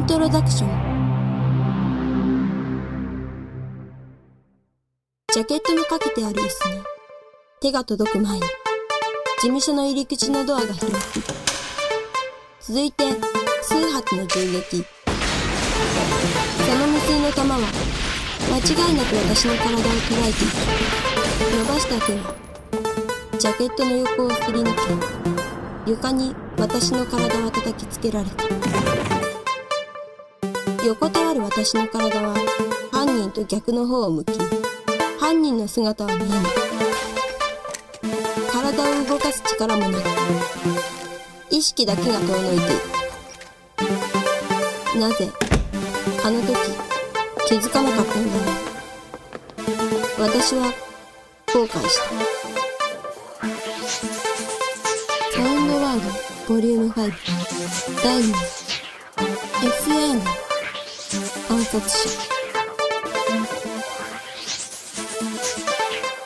トロダクション。ジャケットのかけてある椅子に手が届く前に事務所の入り口のドアが開く。続いて数発の銃撃。その無数の弾は間違いなく私の体を捉えていく。伸ばした手はジャケットの横をすり抜け、床に私の体は叩きつけられた。横たわる私の体は犯人と逆の方を向き、犯人の姿は見えない。体を動かす力もなく、意識だけが遠のいている。なぜあの時気づかなかったんだろう。私は後悔した。サウンドワールドボリューム5第2話 SA の暗殺者。